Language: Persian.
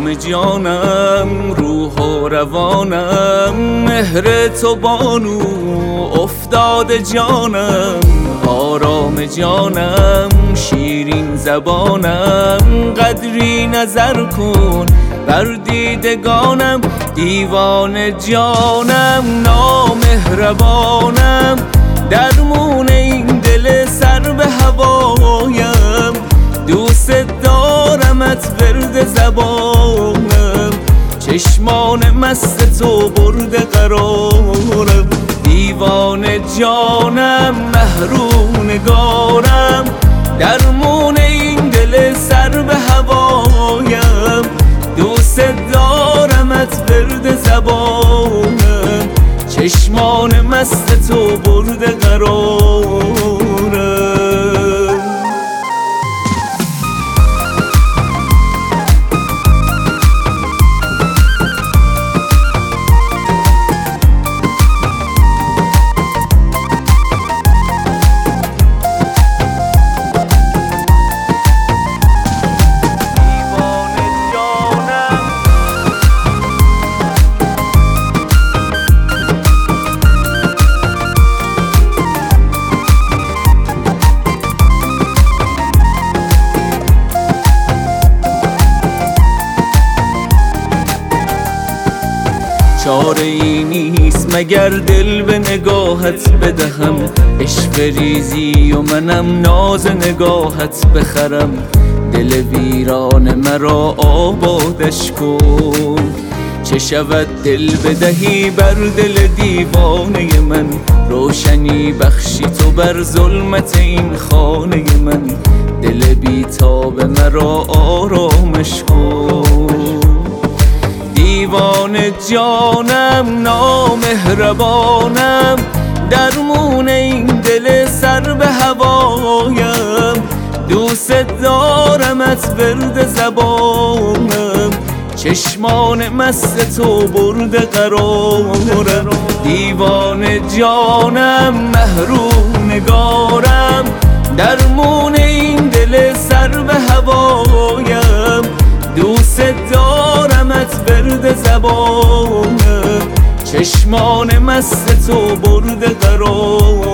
آرام جانم، روح و روانم، مهر تو بانو افتاده جانم، آرام جانم، شیرین زبانم، قدری نظر کن بر دیدگانم، دیوانه جانم، نامهربانم، درمون این دل سر به هوایم، دوست دارمت ورد زبانم، چشمان مست تو برده قرارم، دیوانه جانم، محروم نگارم، درمون این دل سر به هوایم، دوست دارمت ورد زبانم، چشمان مست تو برده قرارم. چاره ای نیست مگر دل به نگاهت بدهم، عشق ریزی و منم ناز نگاهت بخرم، دل ویران مرا آبادش کن، چه شود دل بدهی بر دل دیوانه من، روشنی بخشی تو بر ظلمت این خانه من، دل بیتاب مرا آرامش کن، دیوانه جانم، نامهربانم، درمون این دل سر به هوایم، دوست دارمت ورد زبانم، چشمان مست تو برده قرارم، دیوانه جانم، محروم نگارم، درمون این دل سر به هوایم، دوست دارمت ورد زبانم، چشمان مست تو برده قرارم.